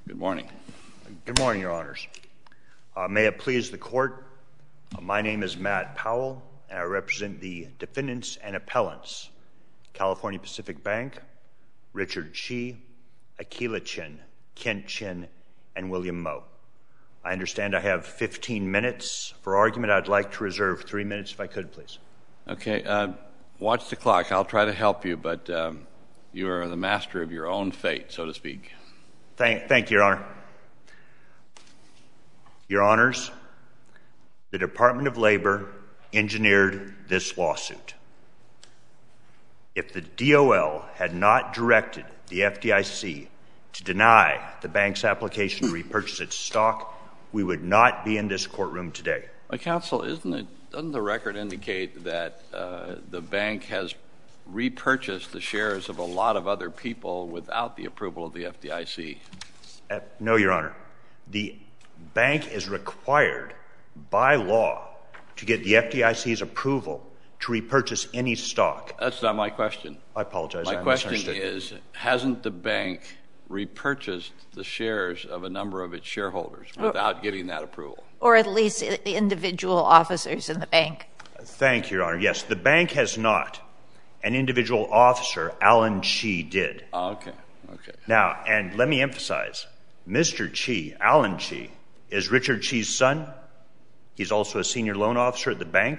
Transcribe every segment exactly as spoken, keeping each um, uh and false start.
Good morning. Good morning, Your Honors. Uh, may it please the Court, uh, my name is Matt Powell, and I represent the defendants and appellants, California Pacific Bank, Richard Chi, Akila Chin, Kent Chin, and William Moe. I understand I have fifteen minutes for argument. I'd like to reserve three minutes if I could, please. Okay. Uh, watch the clock. I'll try to help you, but um, you are the master of your own fate, so to speak. Thank, thank you, Your Honor. Your Honors, the Department of Labor engineered this lawsuit. If the D O L had not directed the F D I C to deny the bank's application to repurchase its stock, we would not be in this courtroom today. Well, counsel, isn't it, doesn't the record indicate that uh, the bank has repurchased the shares of a lot of other people without the approval of the F D I C? Uh, no, Your Honor. The bank is required by law to get the F D I C's approval to repurchase any stock. That's not my question. I apologize. My I question is, hasn't the bank repurchased the shares of a number of its shareholders without getting that approval? Or at least individual officers in the bank? Thank you, Your Honor. Yes, the bank has not. An individual officer, Alan Chi, did. Oh, okay. Okay. Now, and let me emphasize, Mister Chi, Alan Chi, is Richard Chi's son. He's also a senior loan officer at the bank.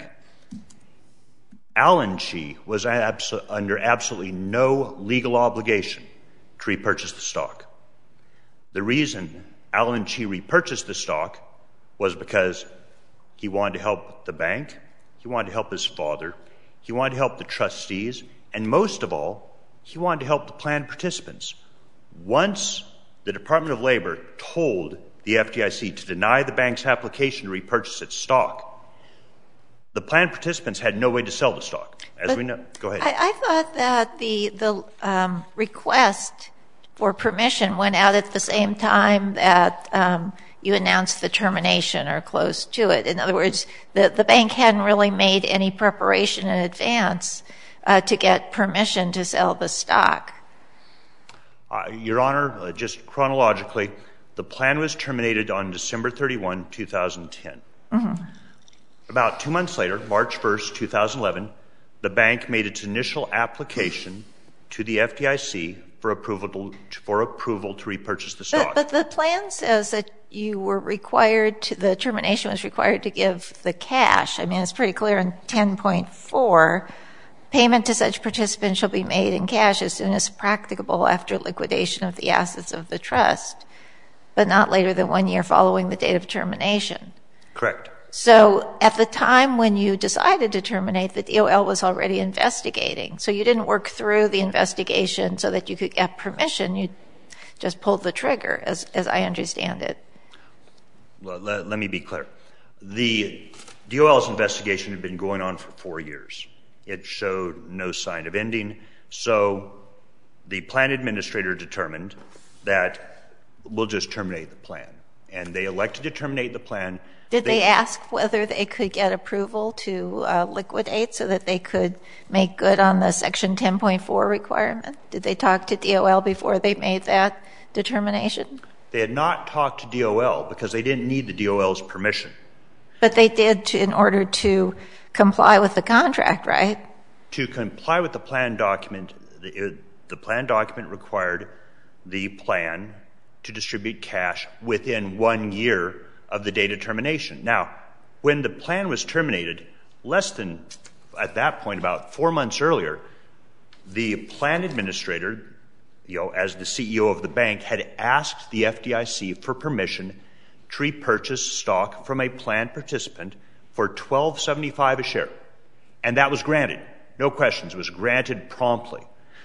Alan Chi was abso- under absolutely no legal obligation to repurchase the stock. The reason Alan Chi repurchased the stock was because he wanted to help the bank, he wanted to help his father, he wanted to help the trustees, and most of all, he wanted to help the plan participants. Once the Department of Labor told the F D I C to deny the bank's application to repurchase its stock, the plan participants had no way to sell the stock. As but we know, go ahead. I, I thought that the the um, request for permission went out at the same time that um, you announced the termination or close to it. In other words, the, the bank hadn't really made any preparation in advance uh, to get permission to sell the stock. Uh, Your Honor, uh, just chronologically, the plan was terminated on December thirty-first, two thousand ten. Mm-hmm. About two months later, March first, two thousand eleven, the bank made its initial application to the F D I C for approval to, for approval to repurchase the stock. But, but the plan says that you were required to, the termination was required to give the cash. I mean, it's pretty clear in ten point four, payment to such participants shall be made in cash as soon as practicable after liquidation of the assets of the trust, but not later than one year following the date of termination. Correct. So at the time when you decided to terminate, the D O L was already investigating. So you didn't work through the investigation so that you could get permission. You just pulled the trigger, as, as I understand it. Well, let, let me be clear. The D O L's investigation had been going on for four years. It showed no sign of ending. So the plan administrator determined that we'll just terminate the plan. And they elected to terminate the plan. Did they, they ask whether they could get approval to uh, liquidate so that they could make good on the Section ten point four requirement? Did they talk to D O L before they made that determination? They had not talked to D O L because they didn't need the D O L's permission. But they did to, in order to comply with the contract, right? To comply with the plan document, the, the plan document required the plan to distribute cash within one year of the date of termination. Now, when the plan was terminated, less than, at that point, about four months earlier, the plan administrator, you know, as the C E O of the bank, had asked the F D I C for permission to repurchase stock from a plan participant for twelve dollars and seventy-five cents a share. And that was granted. No questions. It was granted promptly.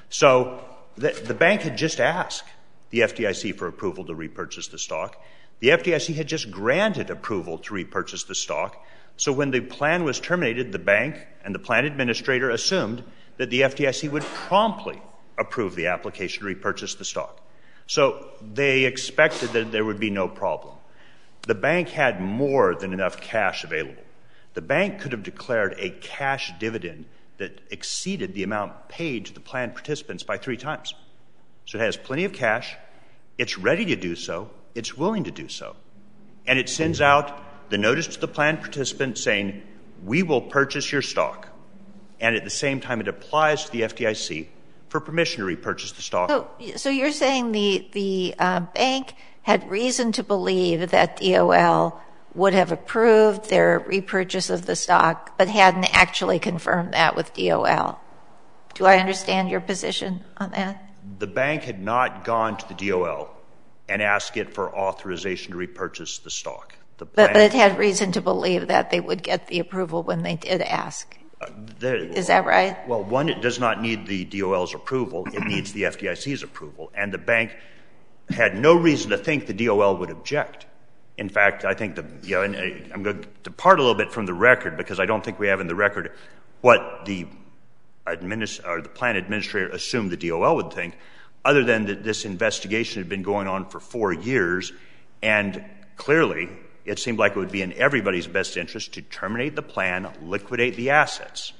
So the, the bank had just asked the F D I C for approval to repurchase the stock. The F D I C had just granted approval to repurchase the stock. So when the plan was terminated, the bank and the plan administrator assumed that the F D I C would promptly approve the application to repurchase the stock. So they expected that there would be no problem. The bank had more than enough cash available. The bank could have declared a cash dividend that exceeded the amount paid to the plan participants by three times. So it has plenty of cash. It's ready to do so. It's willing to do so. And it sends out the notice to the plan participant saying, we will purchase your stock. And at the same time, it applies to the F D I C for permission to repurchase the stock. So, so you're saying the, the uh, bank had reason to believe that D O L would have approved their repurchase of the stock, but hadn't actually confirmed that with D O L. Do I understand your position on that? The bank had not gone to the D O L and asked it for authorization to repurchase the stock. The plan, but, but it had reason to believe that they would get the approval when they did ask. Uh, there, Is that right? Well, one, it does not need the D O L's approval. It needs the F D I C's approval. And the bank had no reason to think the D O L would object. In fact, I think the, you know, and I'm going to depart a little bit from the record because I don't think we have in the record what the administ- or the plan administrator assumed the D O L would think, other than that this investigation had been going on for four years, and clearly it seemed like it would be in everybody's best interest to terminate the plan, liquidate the assets.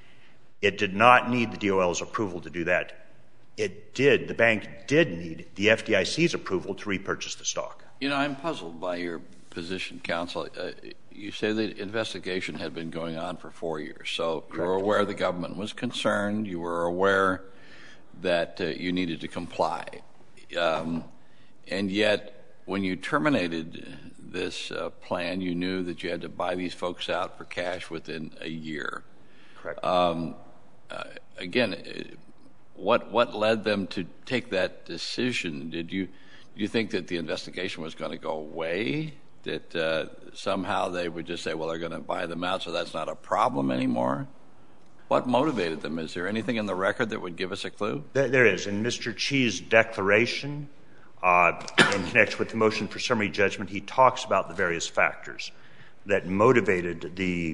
It did not need the D O L's approval to do that. It did, the bank did need the F D I C's approval to repurchase the stock. You know, I'm puzzled by your position, counsel. Uh, you say the investigation had been going on for four years. So you were aware the government was concerned. You were aware that uh, you needed to comply. Um, and yet, when you terminated this uh, plan, you knew that you had to buy these folks out for cash within a year. Correct. Um, uh, again, what what led them to take that decision? Did you do you think that the investigation was going to go away? That uh, somehow they would just say, well, they're going to buy them out, so that's not a problem anymore? What motivated them? Is there anything in the record that would give us a clue? There is. In Mister Chi's declaration, uh, in connection with the motion for summary judgment, he talks about the various factors that motivated the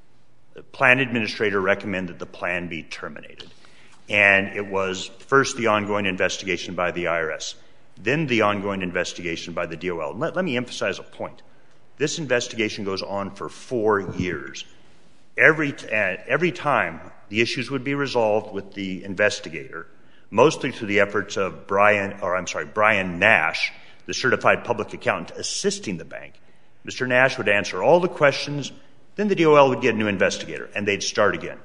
plan administrator recommend that the plan be terminated. And it was first the ongoing investigation by the I R S, then the ongoing investigation by the D O L. Let, let me emphasize a point. This investigation goes on for four years. Every, t- uh, every time the issues would be resolved with the investigator, mostly through the efforts of Brian, or I'm sorry, Brian Nash, the certified public accountant assisting the bank. Mister Nash would answer all the questions, then the D O L would get a new investigator, and they'd start again.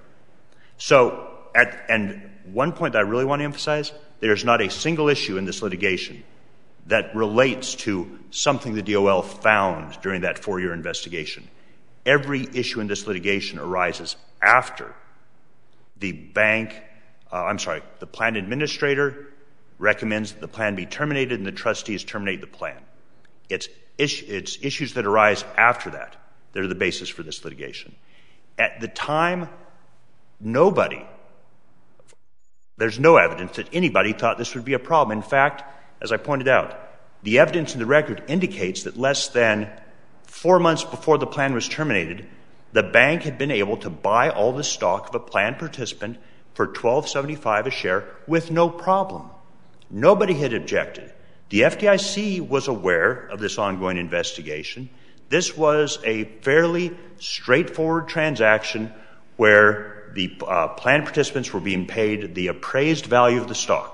So, at, and one point that I really want to emphasize, there's not a single issue in this litigation that relates to something the D O L found during that four-year investigation. Every issue in this litigation arises after the bank, uh, I'm sorry, the plan administrator recommends that the plan be terminated and the trustees terminate the plan. It's, is, it's issues that arise after that that are the basis for this litigation. At the time, nobody, there's no evidence that anybody thought this would be a problem. In fact, as I pointed out, the evidence in the record indicates that less than four months before the plan was terminated, the bank had been able to buy all the stock of a plan participant for twelve seventy-five a share with no problem. Nobody had objected. The F D I C was aware of this ongoing investigation. This was a fairly straightforward transaction where the uh, plan participants were being paid the appraised value of the stock.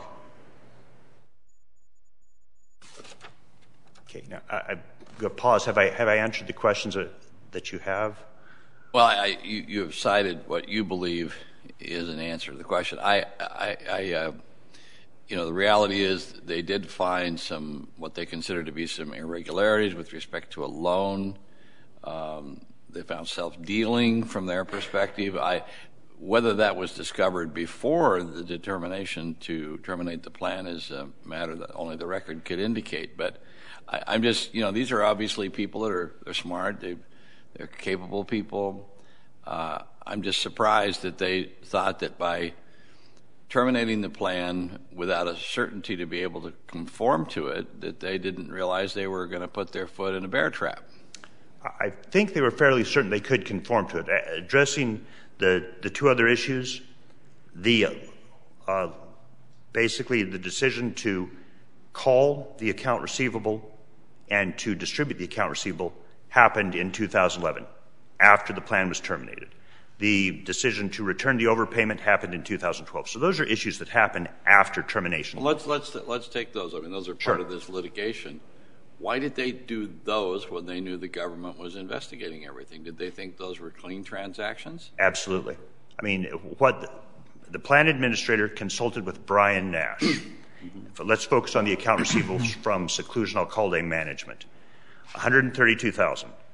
Okay, now I, I pause. Have I have I answered the questions that, that you have? Well, I, you, you have cited what you believe is an answer to the question. I, I, I uh, you know, the reality is they did find some what they consider to be some irregularities with respect to a loan. Um, they found self-dealing from their perspective. I, whether that was discovered before the determination to terminate the plan is a matter that only the record could indicate. But I, I'm just, you know, these are obviously people that are they're smart. They, they're capable people. Uh, I'm just surprised that they thought that by terminating the plan without a certainty to be able to conform to it, that they didn't realize they were going to put their foot in a bear trap. I think they were fairly certain they could conform to it. Addressing the, the two other issues, the uh, basically the decision to call the account receivable and to distribute the account receivable happened in two thousand eleven, after the plan was terminated. The decision to return the overpayment happened in two thousand twelve. So those are issues that happen after termination. Well, let's, let's, let's take those. I mean, those are part Sure. of this litigation. Why did they do those when they knew the government was investigating everything? Did they think those were clean transactions? Absolutely. I mean, what the, the plan administrator consulted with Brian Nash. Let's focus on the account receivables from Seclusion Alcalde Management. one hundred thirty-two thousand dollars.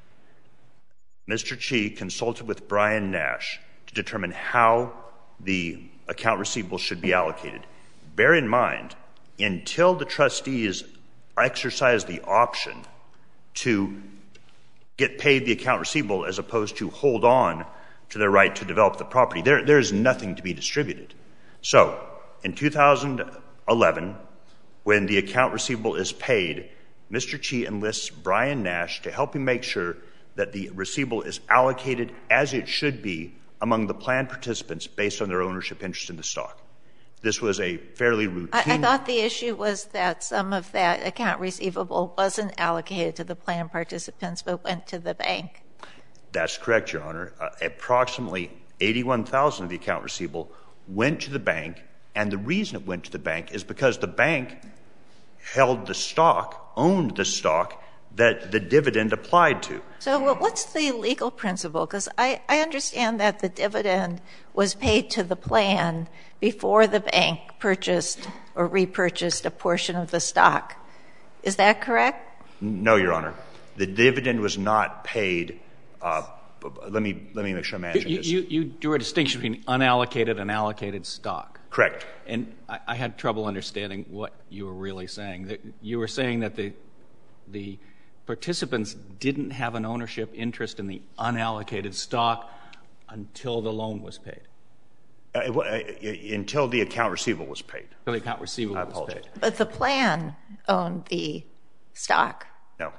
Mister Chi consulted with Brian Nash to determine how the account receivable should be allocated. Bear in mind, until the trustees exercise the option to get paid the account receivable as opposed to hold on to their right to develop the property, there, there is nothing to be distributed. So, in two thousand eleven, when the account receivable is paid, Mister Chi enlists Brian Nash to help him make sure that the receivable is allocated as it should be among the plan participants based on their ownership interest in the stock. This was a fairly routine... I, I thought the issue was that some of that account receivable wasn't allocated to the plan participants but went to the bank. That's correct, Your Honor. Uh, approximately eighty-one thousand dollars of the account receivable went to the bank, and the reason it went to the bank is because the bank held the stock, owned the stock, that the dividend applied to. So what's the legal principle? Because I, I understand that the dividend was paid to the plan before the bank purchased or repurchased a portion of the stock. Is that correct? No, Your Honor. The dividend was not paid. Uh, let me let me make sure I'm answering you, this. You, you drew a distinction between unallocated and allocated stock. Correct. And I, I had trouble understanding what you were really saying. That you were saying that the the participants didn't have an ownership interest in the unallocated stock until the loan was paid. Uh, uh, until the account receivable was paid. Until the account receivable I was apologize. paid. But the plan owned the stock. No.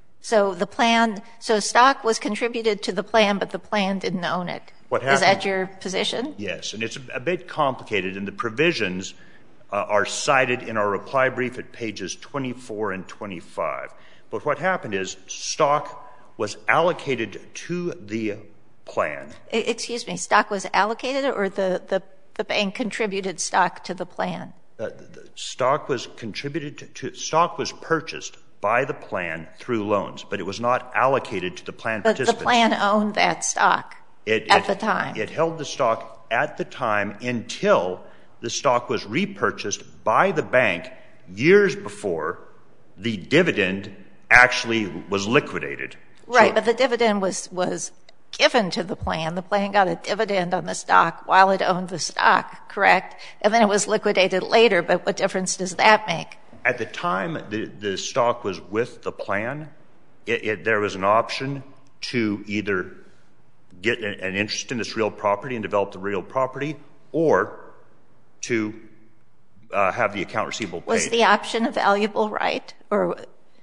So the plan, so stock was contributed to the plan, but the plan didn't own it. What Is that happened- your position? Yes, and it's a, a bit complicated, and the provisions uh, are cited in our reply brief at pages twenty-four and twenty-five. But what happened is stock was allocated to the plan. I- Excuse me, stock was allocated or the, the, the bank contributed stock to the plan? Uh, the, the stock was contributed to, to, stock was purchased by the plan through loans, but it was not allocated to the plan But the participants. plan owned that stock It- at it- the time. It held the stock at the time until the stock was repurchased by the bank years before the dividend actually was liquidated. Right, So- but the dividend was, was given to the plan. The plan got a dividend on the stock while it owned the stock, correct? And then it was liquidated later, but what difference does that make? At the time the, the stock was with the plan, it, it, there was an option to either get an, an interest in this real property and develop the real property, or to uh, have the account receivable paid. Was the option a valuable right or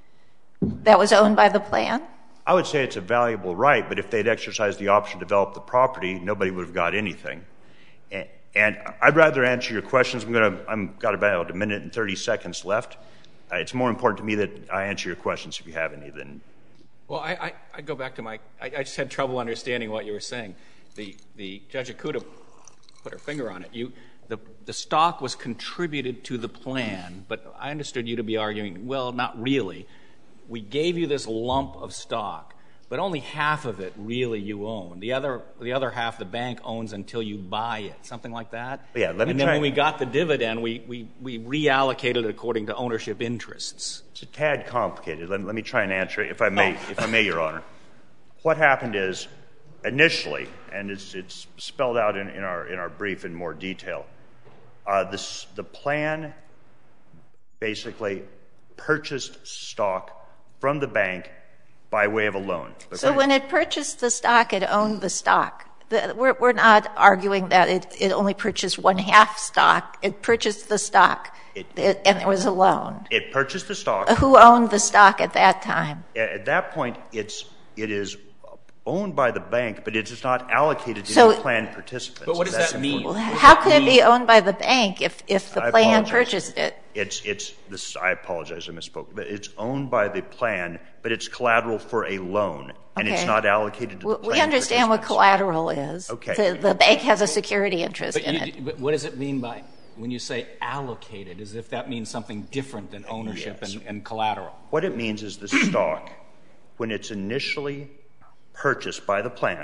that was owned by the plan? I would say it's a valuable right, but if they'd exercised the option to develop the property, nobody would have got anything. And, and I'd rather answer your questions. I'm going to, I've got about a minute and thirty seconds left. Uh, it's more important to me that I answer your questions if you have any than. Well, I, I, I go back to my, I, I just had trouble understanding what you were saying. The, the Judge Ikuda put her finger on it. You, the, the stock was contributed to the plan, but I understood you to be arguing, well, not really. We gave you this lump of stock, but only half of it really you own. The other, the other half the bank owns until you buy it, something like that? Yeah, let me And then try- when we got the dividend, we, we, we reallocated it according to ownership interests. It's a tad complicated. Let, let me try and answer it, if I may, Oh. if I may, Your Honor. What happened is, initially, and it's, it's spelled out in, in, our, in our brief in more detail, uh, this, the plan basically purchased stock from the bank by way of a loan. So when it purchased the stock, it owned the stock. The, we're, we're not arguing that it, it only purchased one half stock. It purchased the stock, It- it, and it was a loan. It purchased the stock. Who owned the stock at that time? At that point, it's, it is owned by the bank, but it is not allocated to So- any plan participants. But what does That's that mean? important. Well, how could it be owned by the bank if, if the I plan apologize. purchased it? It's, it's, this, I apologize, I misspoke. But it's owned by the plan, but it's collateral for a loan, and it's Okay. not allocated to the We- plan We understand what participants. collateral is. Okay. The, the bank has a security interest But, in you, it. but what does it mean by when you say allocated, as if that means something different than ownership Yes. and, and collateral? What it means is the stock, when it's initially purchased by the plan,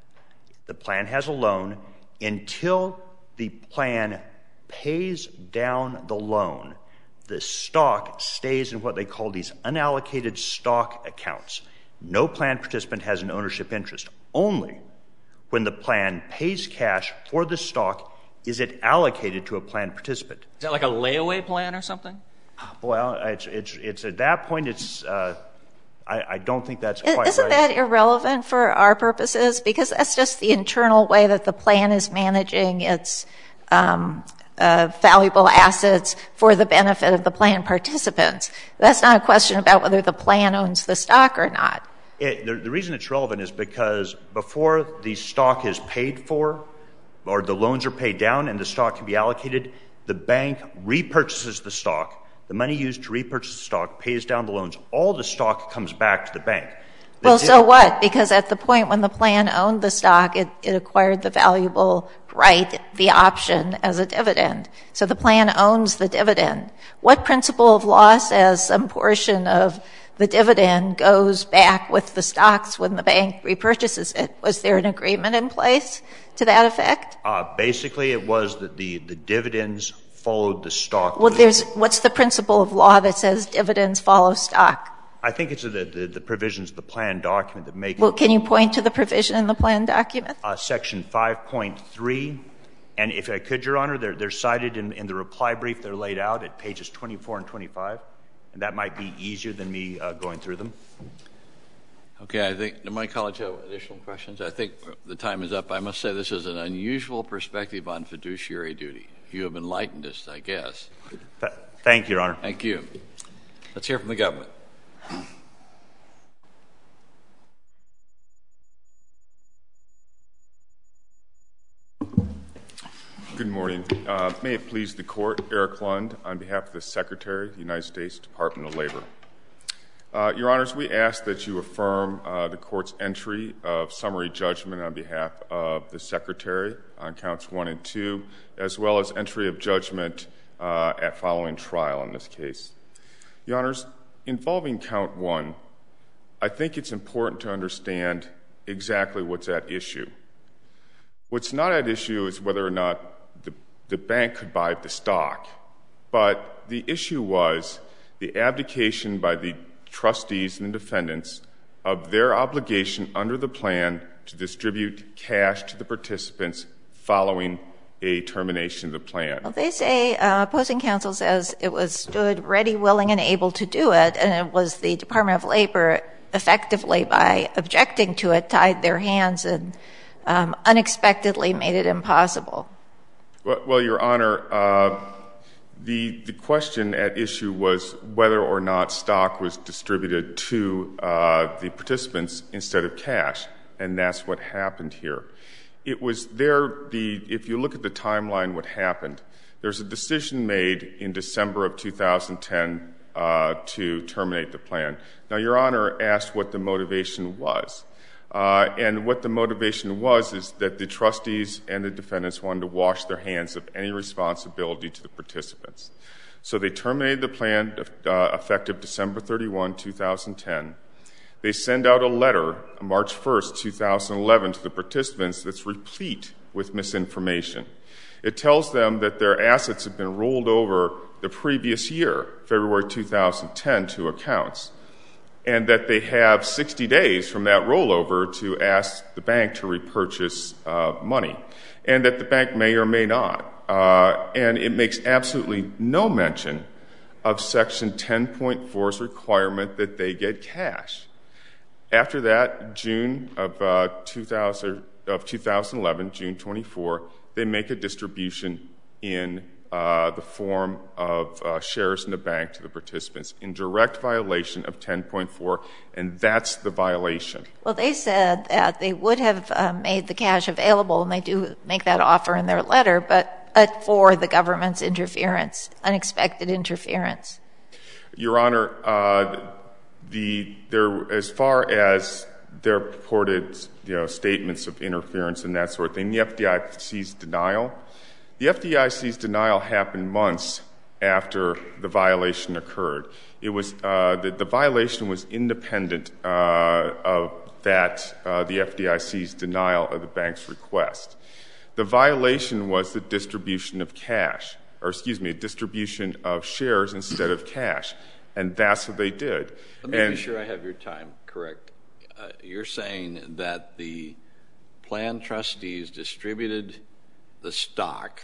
the plan has a loan until the plan pays down the loan. The stock stays in what they call these unallocated stock accounts. No plan participant has an ownership interest. Only when the plan pays cash for the stock is it allocated to a plan participant. Is that like a layaway plan or something? Well, it's, it's, it's at that point, it's, uh, I, I don't think that's quite Isn't right. that irrelevant for our purposes? Because that's just the internal way that the plan is managing its um, uh, valuable assets for the benefit of the plan participants. That's not a question about whether the plan owns the stock or not. It, the, the reason it's relevant is because before the stock is paid for, or the loans are paid down and the stock can be allocated, the bank repurchases the stock. The money used to repurchase the stock pays down the loans. All the stock comes back to the bank. The Well, di- so what? Because at the point when the plan owned the stock, it, it acquired the valuable right, the option as a dividend. So the plan owns the dividend. What principle of law says some portion of the dividend goes back with the stocks when the bank repurchases it? Was there an agreement in place to that effect? Uh, basically, it was that the, the dividends followed the stock. Well, there's, what's the principle of law that says dividends follow stock? I think it's the, the, the provisions of the plan document that make Well, can you point to the provision in the plan document? uh, Section five point three. And if I could, Your Honor, they're, they're cited in, in the reply brief. They're laid out at pages twenty-four and twenty-five. And that might be easier than me uh, going through them. Okay, I think, do my colleagues have additional questions? I think the time is up. I must say this is an unusual perspective on fiduciary duty. You have enlightened us, I guess. Th- thank you, Your Honor. Thank you. Let's hear from the government. Good morning. Uh, may it please the Court, Eric Lund, on behalf of the Secretary of the United States Department of Labor. Uh, Your Honors, we ask that you affirm uh, the Court's entry of summary judgment on behalf of the Secretary on counts one and two, as well as entry of judgment uh, at following trial in this case. Your Honors, involving count one, I think it's important to understand exactly what's at issue. What's not at issue is whether or not the, the bank could buy the stock, but the issue was the abdication by the trustees and the defendants of their obligation under the plan to distribute cash to the participants following a termination of the plan. Well, they say, uh, opposing counsel says it was stood ready, willing, and able to do it, and it was the Department of Labor effectively, by objecting to it, tied their hands and um, unexpectedly made it impossible. Well, well Your Honor, uh, the, the question at issue was whether or not stock was distributed to uh, the participants instead of cash, and that's what happened here. It was there, the, if you look at the timeline, what happened, there's a decision made in December of two thousand ten uh, to terminate the plan. Now, Your Honor asked what the motivation was. Uh, and what the motivation was is that the trustees and the defendants wanted to wash their hands of any responsibility to the participants. So they terminated the plan uh, effective December thirty-first, two thousand ten. They send out a letter March first, two thousand eleven to the participants that's replete with misinformation. It tells them that their assets have been rolled over the previous year, February two thousand ten, to accounts, and that they have sixty days from that rollover to ask the bank to repurchase uh, money, and that the bank may or may not. Uh, and it makes absolutely no mention of Section ten point four's requirement that they get cash. After that, June of, uh, two thousand, of two thousand eleven, June twenty-fourth, they make a distribution in uh, the form of uh, shares in the bank to the participants in direct violation of ten point four, and that's the violation. Well, they said that they would have uh, made the cash available, and they do make that offer in their letter, but, but for the government's interference, unexpected interference. Your Honor, uh, the there as far as their purported, you know, statements of interference and that sort of thing, the F D I C's denial, the F D I C's denial happened months after the violation occurred. It was uh, the, the violation was independent uh, of that uh, the F D I C's denial of the bank's request. The violation was the distribution of cash, or excuse me, distribution of shares instead of cash, and that's what they did. Let me and, be sure I have your time correct. Uh, you're saying that the plan trustees distributed the stock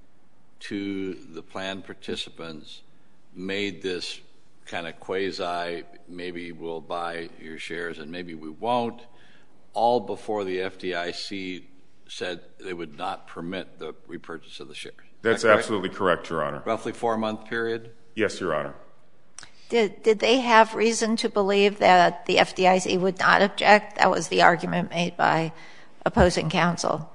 to the plan participants, made this kind of quasi, maybe we'll buy your shares and maybe we won't, all before the F D I C said they would not permit the repurchase of the shares. That's that correct? Absolutely correct, Your Honor. Roughly four-month period? Yes, Your Honor. Did, did they have reason to believe that the F D I C would not object? That was the argument made by opposing counsel.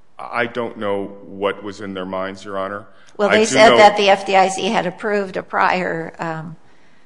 I don't know what was in their minds, Your Honor. Well, I they do said know that the F D I C had approved a prior um,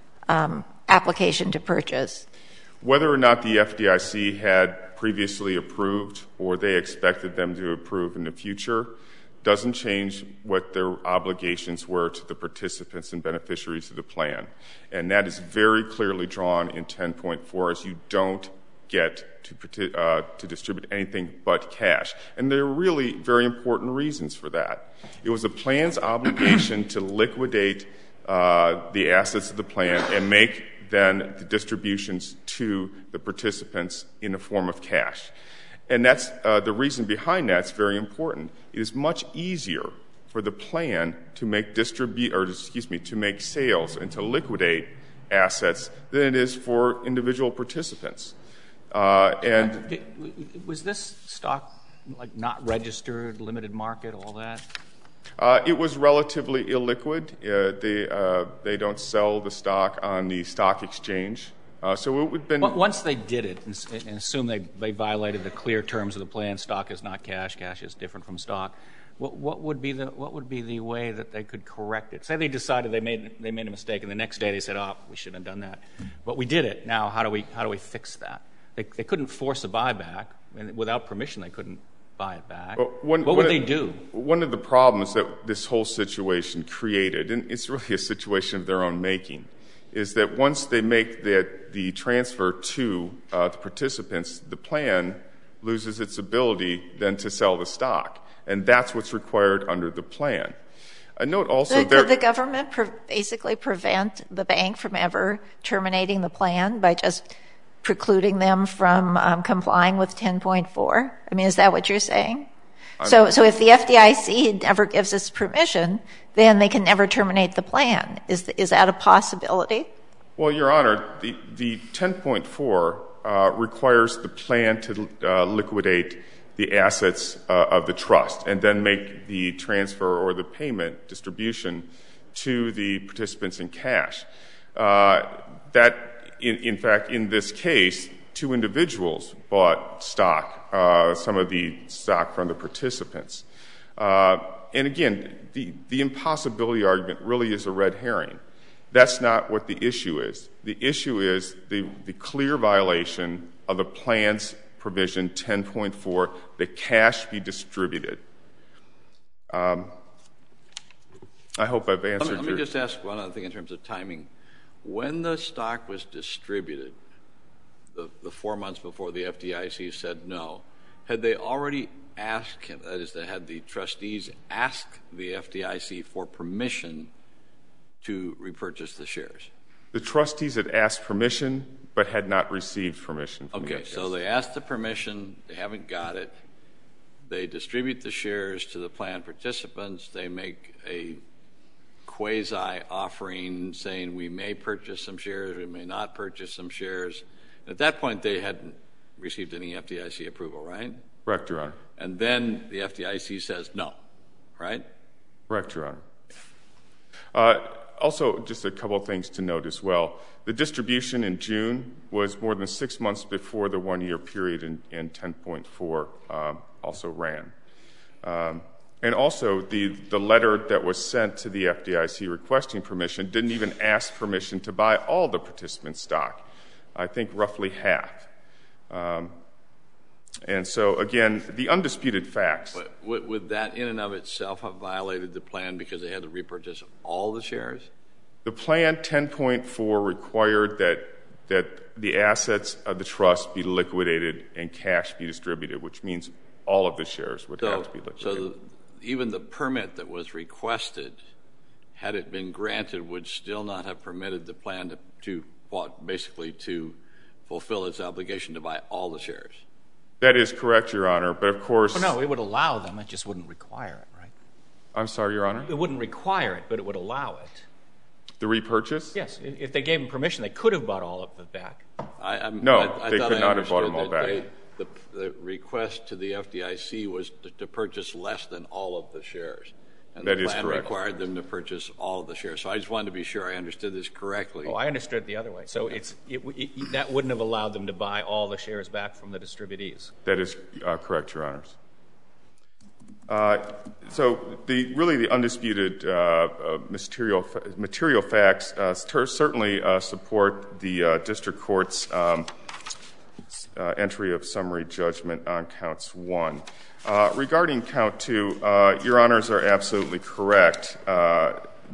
um, application to purchase. Whether or not the F D I C had previously approved or they expected them to approve in the future doesn't change what their obligations were to the participants and beneficiaries of the plan. And that is very clearly drawn in ten point four, as you don't get to, uh, to distribute anything but cash. And there are really very important reasons for that. It was the plan's obligation to liquidate uh, the assets of the plan and make then the distributions to the participants in the form of cash. And that's uh, the reason behind that's very important. It is much easier for the plan to make distribute, or excuse me, to make sales and to liquidate assets than it is for individual participants. Uh, and was this stock like not registered, limited market, all that? Uh, it was relatively illiquid. Uh, they uh, they don't sell the stock on the stock exchange. Uh, so it would have been... Once they did it and, and assume they, they violated the clear terms of the plan, stock is not cash, cash is different from stock, what, what, would be the, what would be the way that they could correct it? Say they decided they made, they made a mistake and the next day they said, oh, we shouldn't have done that. But we did it. Now how do we, how do we fix that? They, they couldn't force a buyback. And without permission, they couldn't buy it back. Well, one, what one would of, they do? One of the problems that this whole situation created, and it's really a situation of their own making, is that once they make the, the transfer to uh, the participants, the plan loses its ability then to sell the stock. And that's what's required under the plan. A note also... Could the government pre- basically prevent the bank from ever terminating the plan by just precluding them from um, complying with ten point four? I mean, is that what you're saying? So, so if the F D I C never gives us permission, then they can never terminate the plan. Is is that a possibility? Well, Your Honor, the, the ten point four uh, requires the plan to uh, liquidate the assets uh, of the trust and then make the transfer or the payment distribution to the participants in cash. Uh, that, in, in fact, in this case, two individuals bought stock, uh, some of the stock from the participants. Uh, and again, the, the impossibility argument really is a red herring. That's not what the issue is. The issue is the, the clear violation of the plan's provision ten point four, that cash be distributed. Um, I hope I've answered Let me, let me your... just ask one other thing in terms of timing. When the stock was distributed, The, the four months before the F D I C said no, had they already asked him, that is, had the trustees asked the F D I C for permission to repurchase the shares? The trustees had asked permission, but had not received permission from the Okay, F D I C. so they asked the permission, they haven't got it, they distribute the shares to the plan participants, they make a quasi-offering saying we may purchase some shares, we may not purchase some shares. At that point, they hadn't received any F D I C approval, right? Correct, Your Honor. And then the F D I C says no, right? Correct, Your Honor. Uh, also, just a couple of things to note as well. The distribution in June was more than six months before the one-year period in, in ten point four um, also ran. Um, and also, the, the letter that was sent to the F D I C requesting permission didn't even ask permission to buy all the participant stock. I think roughly half. Um, and so, again, the undisputed facts. But would, would that in and of itself have violated the plan because they had to repurchase all the shares? The plan ten point four required that that the assets of the trust be liquidated and cash be distributed, which means all of the shares would so, have to be liquidated. So the, even the permit that was requested, had it been granted, would still not have permitted the plan to, to what, basically to fulfill its obligation to buy all the shares. That is correct, Your Honor. But, of course— Well, no, it would allow them. It just wouldn't require it, right? I'm sorry, Your Honor? It wouldn't require it, but it would allow it. The repurchase? Yes. If they gave them permission, they could have bought all of it back. I, I'm, no, I, I they thought could I not have bought them all that back. They, the, the request to the F D I C was to, to purchase less than all of the shares. And that the is plan correct. required them to purchase all of the shares. So I just wanted to be sure I understood this correctly. Oh, I understood it the other way. So it's it, it, that wouldn't have allowed them to buy all the shares back from the distributees. That is uh, correct, Your Honors. Uh, so the really the undisputed uh, uh, material material facts uh, certainly uh, support the uh, district court's um, uh, entry of summary judgment on counts one. Uh, regarding count two, uh, Your Honors are absolutely correct. Uh,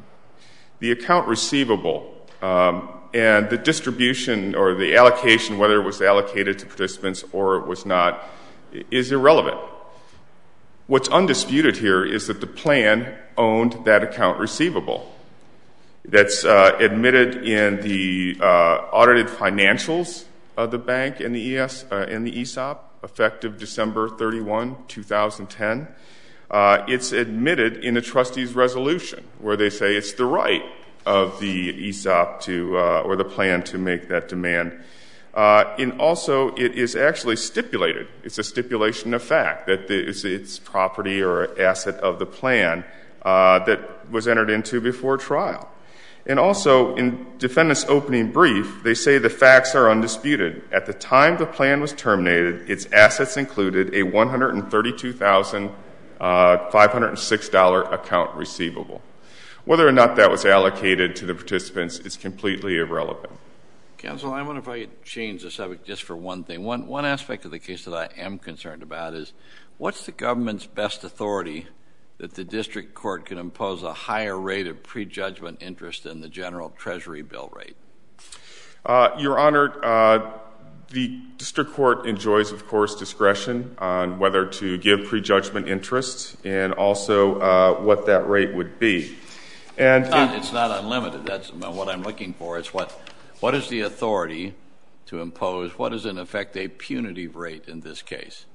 the account receivable um, and the distribution or the allocation, whether it was allocated to participants or it was not, is irrelevant. What's undisputed here is that the plan owned that account receivable. That's uh, admitted in the uh, audited financials of the bank and the E S uh, and the E S O P, effective December thirty-first, two thousand ten. Uh, it's admitted in a trustee's resolution where they say it's the right of the E S O P to uh, or the plan to make that demand. Uh, and also, it is actually stipulated. It's a stipulation of fact that the, it's, it's property or asset of the plan uh, that was entered into before trial. And also, in defendant's opening brief, they say the facts are undisputed. At the time the plan was terminated, its assets included a one hundred thirty-two thousand five hundred six dollars account receivable. Whether or not that was allocated to the participants is completely irrelevant. Counsel, I wonder if I could change the subject just for one thing. One, one aspect of the case that I am concerned about is what's the government's best authority that the district court can impose a higher rate of prejudgment interest than the general Treasury bill rate? Uh, Your Honor, uh, the district court enjoys, of course, discretion on whether to give prejudgment interest and also uh, what that rate would be. And it's not, it's not unlimited. That's what I'm looking for. It's what, what is the authority to impose what is, in effect, a punitive rate in this case?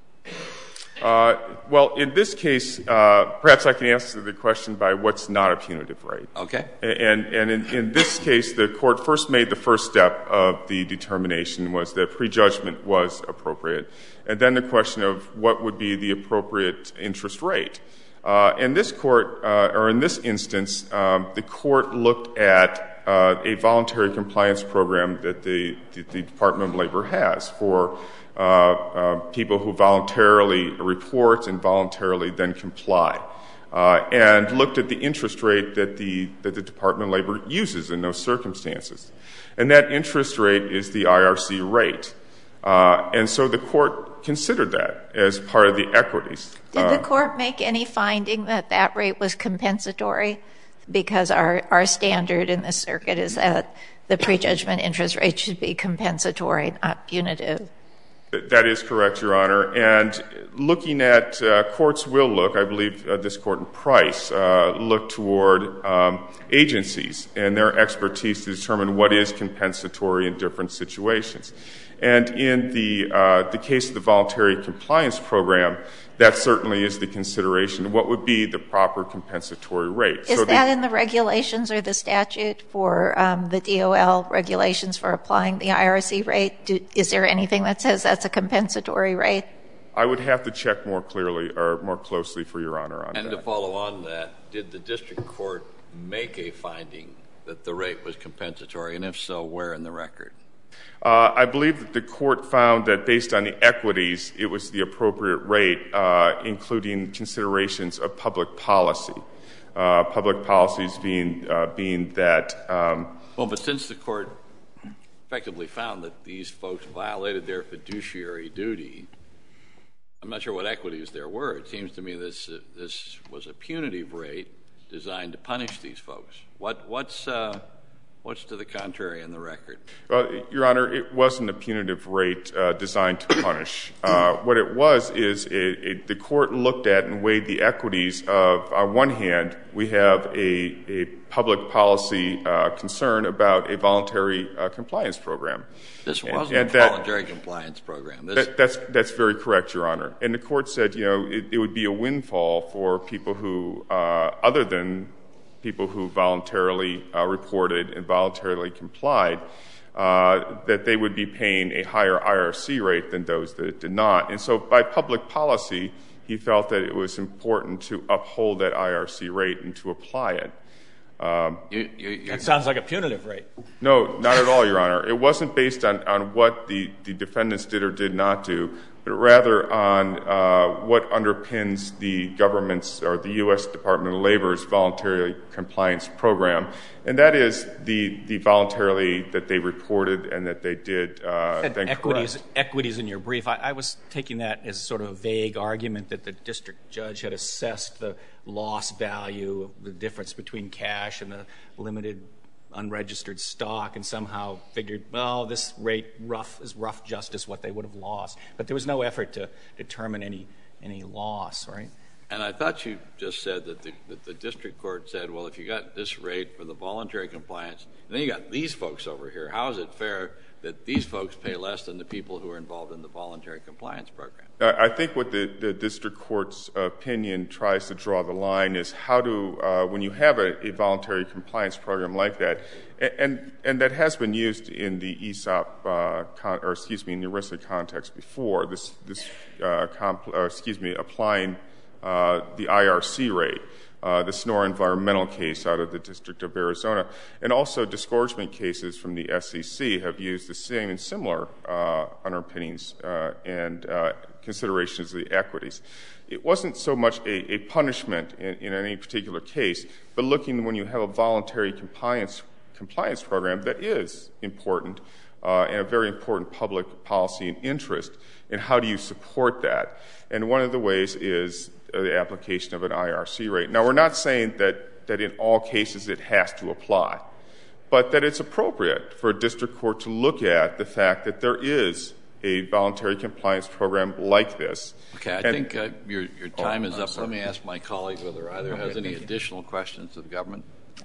Uh, well, in this case, uh, perhaps I can answer the question by what's not a punitive rate. Okay. And, and in, in this case, the court first made the first step of the determination was that prejudgment was appropriate. And then the question of what would be the appropriate interest rate. Uh, in this court, uh, or in this instance, um, the court looked at uh, a voluntary compliance program that the, the, the Department of Labor has for Uh, uh, people who voluntarily report and voluntarily then comply, uh, and looked at the interest rate that the that the Department of Labor uses in those circumstances, and that interest rate is the I R C rate, uh, and so the court considered that as part of the equities. Did uh, the court make any finding that that rate was compensatory? Because our our standard in the circuit is that the prejudgment interest rate should be compensatory, not punitive. That is correct, Your Honor. And looking at uh, courts will look, I believe uh, this court in Price, uh, look toward um, agencies and their expertise to determine what is compensatory in different situations. And in the uh, the case of the voluntary compliance program, that certainly is the consideration. What would be the proper compensatory rate? Is so that the, in the regulations or the statute for um, the D O L regulations for applying the I R C rate? Do, is there anything that says that's a compensatory rate? I would have to check more clearly or more closely for Your Honor on and that. And to follow on that, did the district court make a finding that the rate was compensatory, and if so, where in the record? Uh, I believe that the court found that based on the equities, it was the appropriate rate, uh, including considerations of public policy. Uh, public policies being uh, being that. Um, well, but since the court effectively found that these folks violated their fiduciary duty, I'm not sure what equities there were. It seems to me this uh, this was a punitive rate designed to punish these folks. What what's uh, what's to the contrary in the record? Well, Your Honor, it wasn't a punitive rate uh, designed to punish. Uh, what it was is it, it, the court looked at and weighed the equities of, on one hand, we have a, a public policy uh, concern about a voluntary uh, compliance program. This wasn't and, and a that, voluntary compliance program. This that, that's, that's very correct, Your Honor. And the court said, you know, it, it would be a windfall for people who, uh, other than people who voluntarily uh, reported and voluntarily complied, uh, that they would be paying a higher I R C rate than those that did not. And so by public policy, he felt that it was important to uphold that I R C rate and to apply it. Um, you, you, that sounds like a punitive rate. No, not at all, Your Honor. It wasn't based on, on what the, the defendants did or did not do, but rather on uh, what underpins the government's or the U S Department of Labor's voluntary compliance program, and that is the, the voluntarily that they reported and that they did uh, then equities, correct. Equities in your brief. I, I was taking that as sort of a vague argument that the district judge had assessed the loss value of the difference between cash and the limited unregistered stock and somehow figured, well, this rate rough is rough justice what they would have lost. But there was no effort to determine any any loss, right? And I thought you just said that the, that the district court said, well, if you got this rate for the voluntary compliance, and then you got these folks over here, how is it fair that these folks pay less than the people who are involved in the voluntary compliance program? I think what the, the district court's opinion tries to draw the line is how to, uh, when you have a, a voluntary compliance program like that, and and that has been used in the E S O P, uh, con, or excuse me, in the ERISA context before, this, this uh, compl- uh, excuse me, applying uh, the I R C rate. Uh, the Sonora environmental case out of the District of Arizona, and also disgorgement cases from the S E C have used the same and similar uh, underpinnings uh, and uh, considerations of the equities. It wasn't so much a, a punishment in, in any particular case, but looking when you have a voluntary compliance compliance program that is important uh, and a very important public policy and interest, and how do you support that? And one of the ways is the application of an I R C rate. Now, we're not saying that, that in all cases it has to apply, but that it's appropriate for a district court to look at the fact that there is a voluntary compliance program like this. Okay, I and, think uh, your, your time oh, is I'm up. sorry. Let me ask my colleague whether either Okay, has any thank you. additional questions to the government.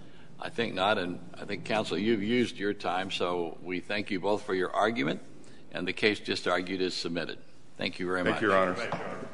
I think not, and I think, counsel, you've used your time, so we thank you both for your argument, and the case just argued is submitted. Thank you very Thank much. you, Your Honors.